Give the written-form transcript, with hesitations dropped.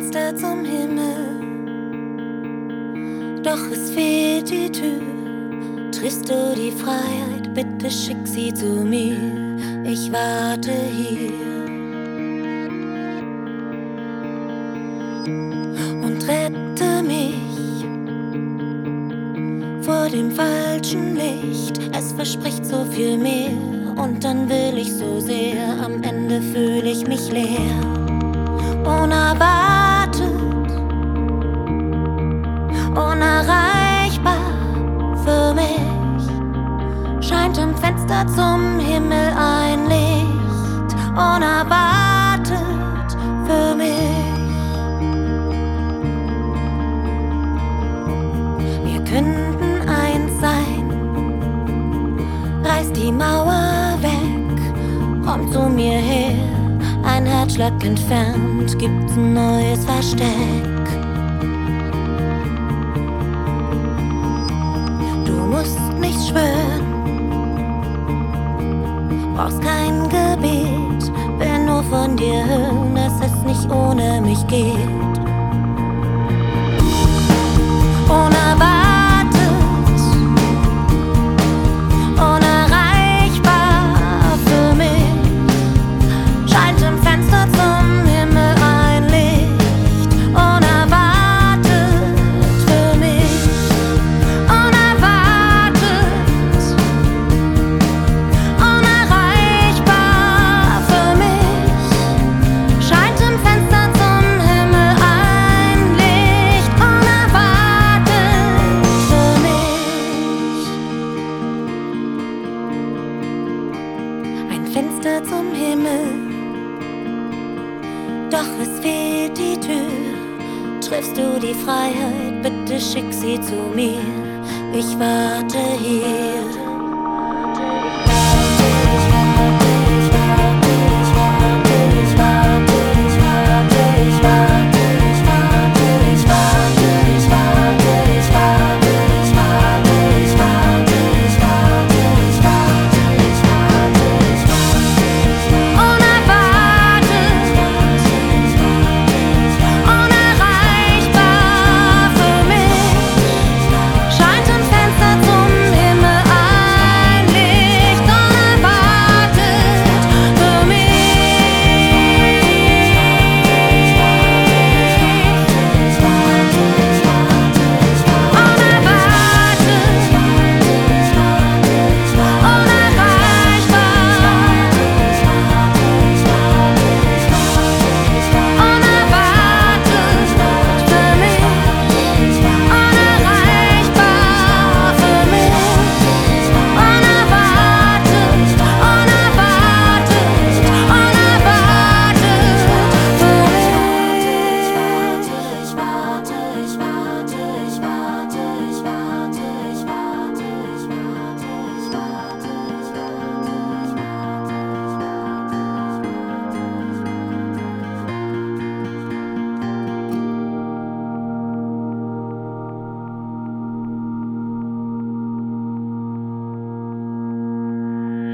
Fenster zum Himmel, doch es fehlt die Tür. Triffst du die Freiheit, bitte schick sie zu mir. Ich warte hier und rette mich vor dem falschen Licht. Es verspricht so viel mehr und dann will ich so sehr. Am Ende fühle ich mich leer, unerwartet, unerreichbar. Für mich scheint im Fenster zum Himmel ein Licht, unerwartet für mich. Wir könnten eins sein, reiß die Mauer weg, komm zu mir her. Ein Herzschlag entfernt gibt's ein neues Versteck. Du musst nicht schwören, brauchst kein Gebet, will nur von dir hören, dass es nicht ohne mich geht. Unerwartet, unerreichbar für mich, scheint im Fenster zum Himmel ein Licht. Unerwartet für mich, unerwartet, unerreichbar für mich, scheint im Fenster zum Himmel ein Licht. Unerwartet für mich. Ein Fenster zum Himmel, doch es fehlt die Tür. Triffst du die Freiheit, bitte schick sie zu mir. Ich warte hier.